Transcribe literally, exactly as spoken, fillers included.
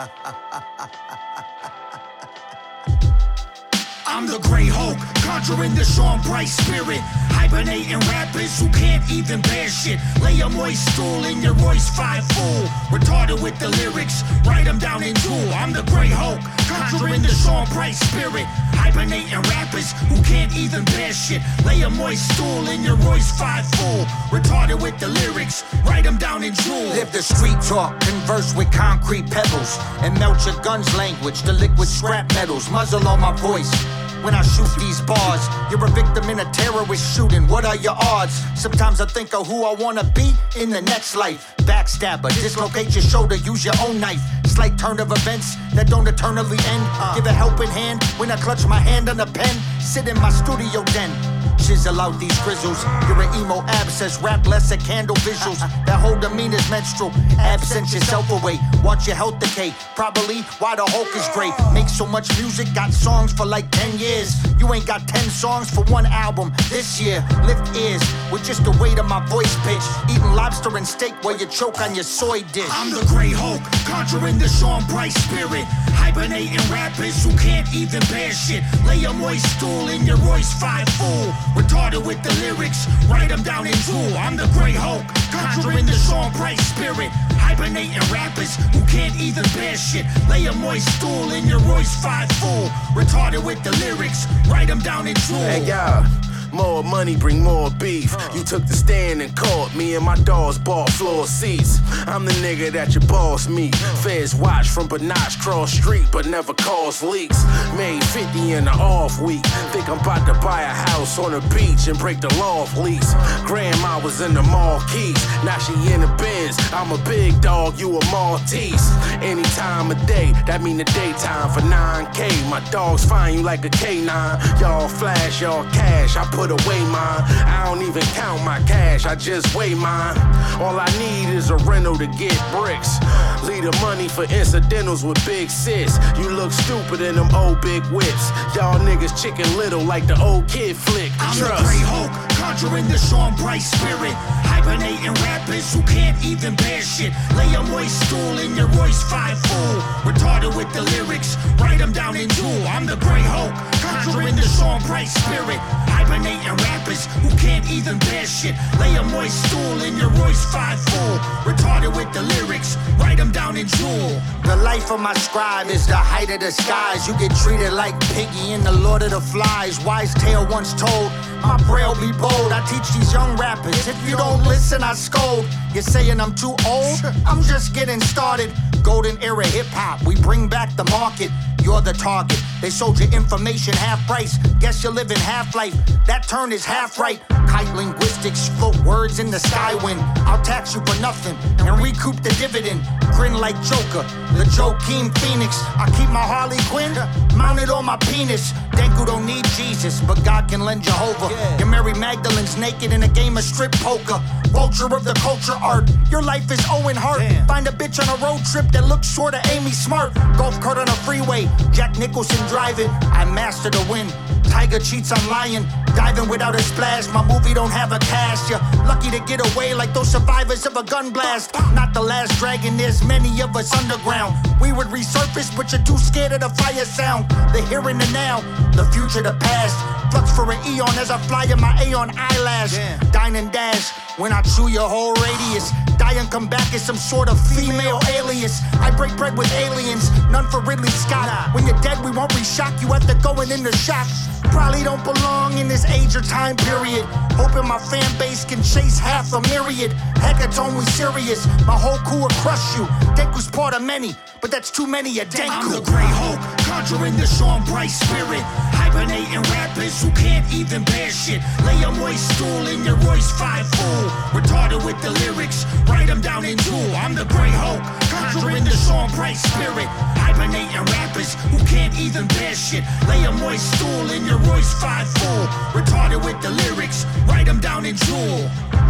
I'm the Grey Hulk, conjuring the Sean Price spirit. Hibernating rappers who can't even bear shit. Lay a moist stool in your Royce five full. Retarded with the lyrics, write them down in tool. I'm the Grey Hulk, conjuring the Sean Price spirit. Hibernating rappers who can't even bear shit. Lay a moist stool in your Royce five full. Retarded with the lyrics, write them down in jewel. Live the street talk, converse with concrete pebbles, and melt your gun's language to liquid scrap metals. Muzzle on my voice when I shoot these bars. You're a victim in a terrorist shooting, what are your odds? Sometimes I think of who I wanna be in the next life. Backstabber, dislocate your shoulder, use your own knife. Slight turn of events that don't eternally end. Give a helping hand when I clutch my hand on a pen. Sit in my studio den, chisel out these grizzles. You're an emo abscess, rap less at candle visuals. That whole demeanor's menstrual, absent yourself away. Watch your health decay, probably why the Hulk is great. Make so much music, got songs for like ten years. You ain't got ten songs for one album this year. Lift ears with just the weight of my voice pitch. Eating lobster and steak while you choke on your soy dish. I'm the Grey Hulk, conjuring the Sean Price spirit. Hibernating rappers who can't even bear shit. Lay a moist stool in your Royce five full. Retarded with the lyrics, write them down in jewel. I'm the Grey Hulk, conjuring the Sean Price spirit. Hibernating rappers who can't even bear shit. Lay a moist stool in your Royce five full. Retarded with the lyrics, write them down in jewel. Hey, y'all. More money, bring more beef. You took the stand and caught me and my dogs bought floor seats. I'm the nigga that your boss meet. Feds watch from Benoit cross street, but never cause leaks. Made fifty in the off week. Think I'm about to buy a house on the beach and break the loft lease. Grandma was in the Marquise, now she in the Benz. I'm a big dog, you a Maltese. Any time of day, that mean the daytime for nine K. My dogs find you like a K nine. Y'all flash, y'all cash, I put away mine. I don't even count my cash, I just weigh mine. All I need is a rental to get bricks. Leave the money for incidentals with big sis. You look stupid in them old big whips. Y'all niggas chicken little like the old kid flick. I'm Trust. the Grey Hulk, conjuring the Sean Price spirit. Hibernating rappers who can't even bear shit. Lay a moist stool in your Royce five full. Retarded with the lyrics, write them down in jewel. I'm the Grey Hulk, conjuring the Sean Price spirit. Hibernating rappers who can't even bear shit. Lay a moist stool in your Royce five full. Retarded with the lyrics, write them down in jewel. The life of my scribe is the height of the skies. You get treated like Piggy in the Lord of the Flies. Wise tale once told, my braille be bold. I teach these young rappers, if you don't listen, I scold. You're saying I'm too old? I'm just getting started. Golden era hip hop, we bring back the market. You're the target. They sold your information half price. Guess you're living half life. That turn is half right. Kite linguistics float words in the sky wind. I'll tax you for nothing and recoup the dividend. Grin like Joker, the Joaquin Phoenix. I keep my Harley Quinn mounted on my penis. Denku don't need Jesus, but God can lend Jehovah. Your Mary Magdalene's naked in a game of strip poker. Vulture of the culture art. Your life is Owen Hart. Damn. Find a bitch on a road trip that looks sorta Amy Smart. Golf cart on a freeway. Jack Nicholson driving. I master the win. Tiger cheats on lion. Diving without a splash. My movie don't have a cast. You're lucky to get away like those survivors of a gun blast. Not the last dragon. There's many of us underground. We would resurface, but you're too scared of the fire sound. The here and the now. The future, the past. Flux for an eon as I fly in my Aeon eyelash. Yeah. Dine and dash when I chew your whole radius. Die and come back as some sort of female alias. I break bread with aliens, none for Ridley Scott. Nah. When you're dead, we won't reshock you after going into shock. Probably don't belong in this age or time period. Hoping my fan base can chase half a myriad. Hecaton, we serious. My whole crew will crush you. Denku's part of many, but that's too many a Denku. I'm the Grey Hulk, conjuring the Sean Price spirit. Hibernating rappers who can't even bear shit. Lay a moist stool in your Royce five full. Retarded with the lyrics, write them down in jewel. I'm the Grey Hulk, conjuring the Sean Price spirit. Hibernating rappers who can't even bear shit. Lay a moist stool in your Royce five full. Retarded with the lyrics, write them down in jewel.